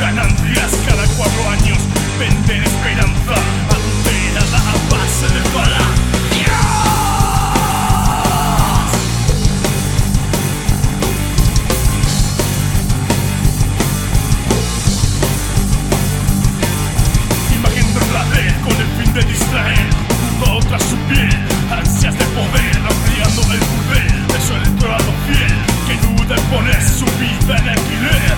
ganancias cada 4 años. Venden esperanza adulterada a base de falacias. Imagen trasladé con el fin de distraer junto a otra su piel. Ansias de poder ampliando el burdel de su electorado fiel, que duda en poner su vida en alquiler.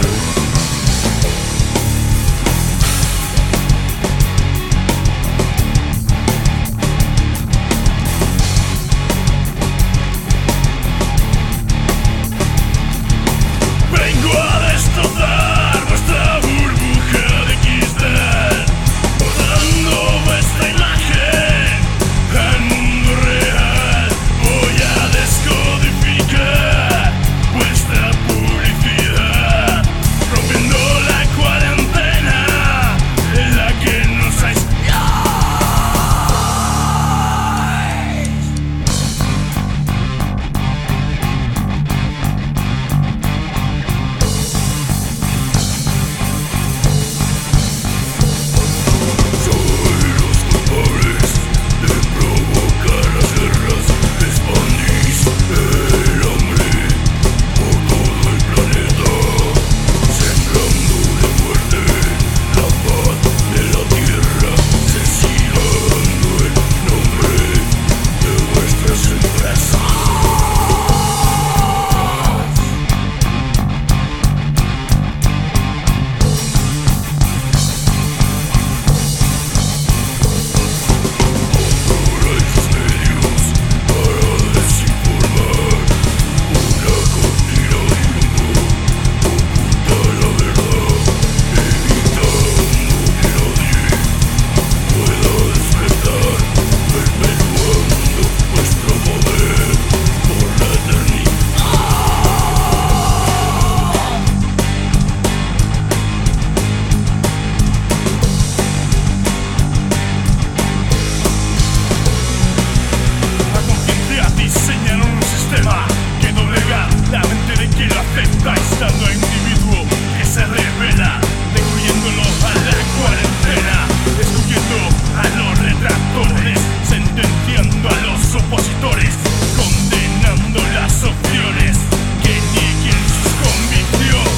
Estando individuo que se revela, recluyéndolo a la cuarentena, excluyendo a los retractores, sentenciando a los opositores, condenando las opciones que nieguen sus convicciones.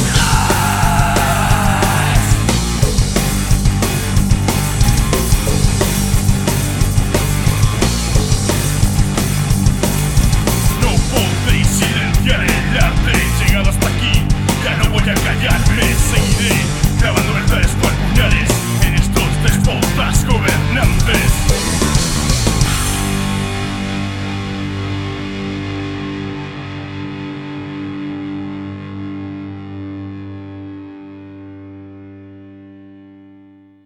No podéis silenciar el arte. Llegado hasta aquí, ya no voy a callarme, seguiré